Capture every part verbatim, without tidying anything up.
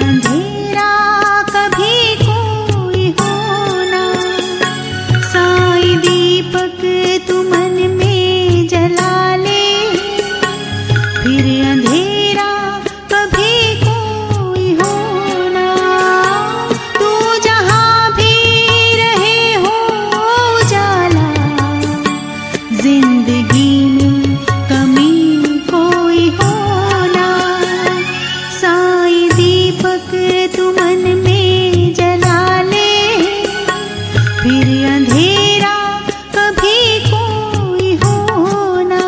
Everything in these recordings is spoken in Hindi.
अंधेरा कभी कोई होना। साई दीपक तू मन में जला ले, फिर अंधेरा कभी कोई होना। तू जहाँ भी रहे हो उजाला, जिंदगी में कमी कोई होना। साई दीपक तू मन में जला ले, फिर अंधेरा कभी कोई होना।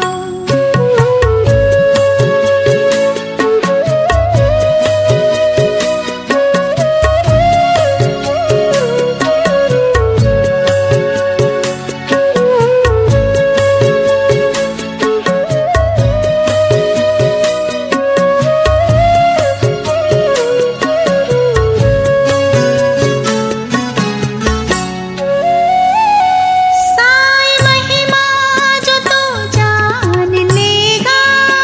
साई महिमा जो तू जान लेगा,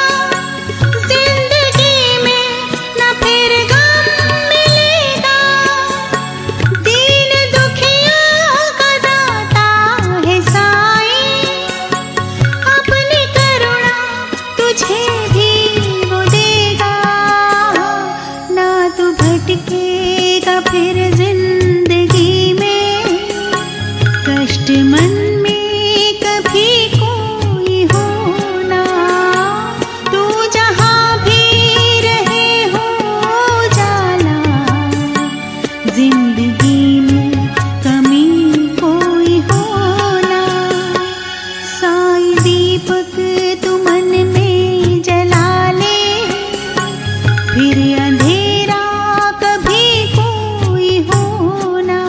जिंदगी में न फिर गम मिलेगा। दीन दुखियों का दाता है साई, अपनी करुणा तुझे भी वो देगा। ना तू भटकेगा फिर जिंदगी में, कष्ट मन में कभी कोई होना। तू जहाँ भी रहे हो उजाला, जिंदगी में कमी कोई होना। साई दीपक तू मन में जला ले, फिर अंधेरा कभी कोई होना।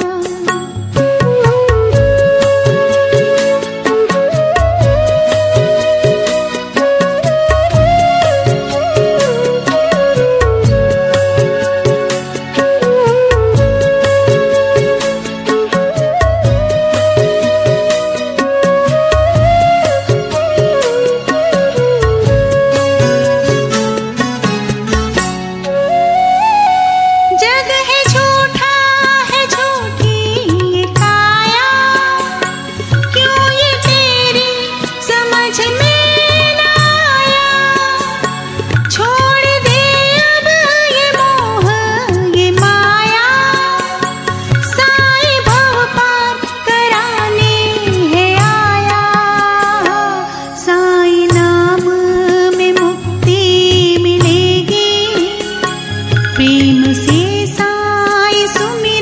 जग है झूठा है झूठी ये काया, क्यों ये तेरी समझ में न आया। छोड़ दे अब ये मोह ये माया, साई भव पार कराने है आया। साई नाम में मुक्ति मिलेगी, प्रेम से साई सुमिरन